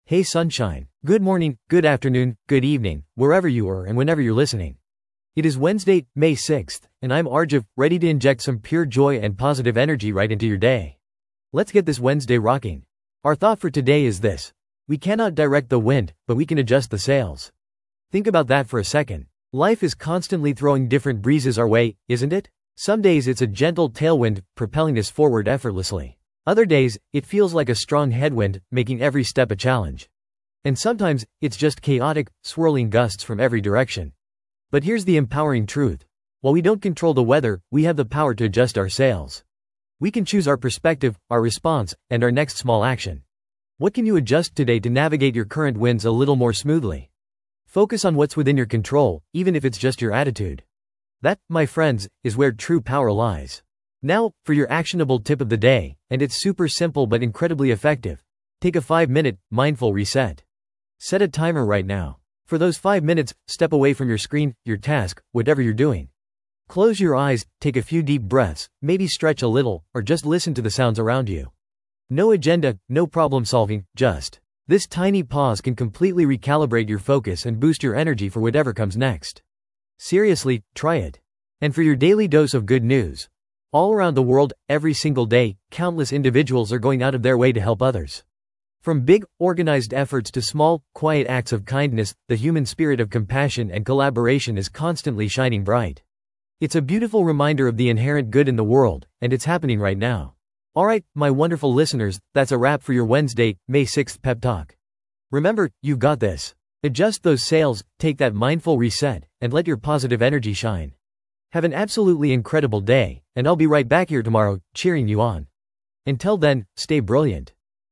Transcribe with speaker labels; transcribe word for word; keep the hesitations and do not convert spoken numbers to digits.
Speaker 1: Hey sunshine. Good morning, good afternoon, good evening, wherever you are and whenever you're listening. It is Wednesday, May sixth, and I'm Arjiv, ready to inject some pure joy and positive energy right into your day. Let's get this Wednesday rocking. Our thought for today is this. We cannot direct the wind, but we can adjust the sails. Think about that for a second. Life is constantly throwing different breezes our way, isn't it? Some days it's a gentle tailwind, propelling us forward effortlessly. Other days, it feels like a strong headwind, making every step a challenge. And sometimes, it's just chaotic, swirling gusts from every direction. But here's the empowering truth. While we don't control the weather, we have the power to adjust our sails. We can choose our perspective, our response, and our next small action. What can you adjust today to navigate your current winds a little more smoothly? Focus on what's within your control, even if it's just your attitude. That, my friends, is where true power lies. Now, for your actionable tip of the day, and it's super simple but incredibly effective. Take a five minute, mindful reset. Set a timer right now. For those five minutes, step away from your screen, your task, whatever you're doing. Close your eyes, take a few deep breaths, maybe stretch a little, or just listen to the sounds around you. No agenda, no problem solving, just. This tiny pause can completely recalibrate your focus and boost your energy for whatever comes next. Seriously, try it. And for your daily dose of good news. All around the world, every single day, countless individuals are going out of their way to help others. From big, organized efforts to small, quiet acts of kindness, the human spirit of compassion and collaboration is constantly shining bright. It's a beautiful reminder of the inherent good in the world, and it's happening right now. Alright, my wonderful listeners, that's a wrap for your Wednesday, May sixth pep talk. Remember, you've got this. Adjust those sails, take that mindful reset, and let your positive energy shine. Have an absolutely incredible day, and I'll be right back here tomorrow, cheering you on. Until then, stay brilliant.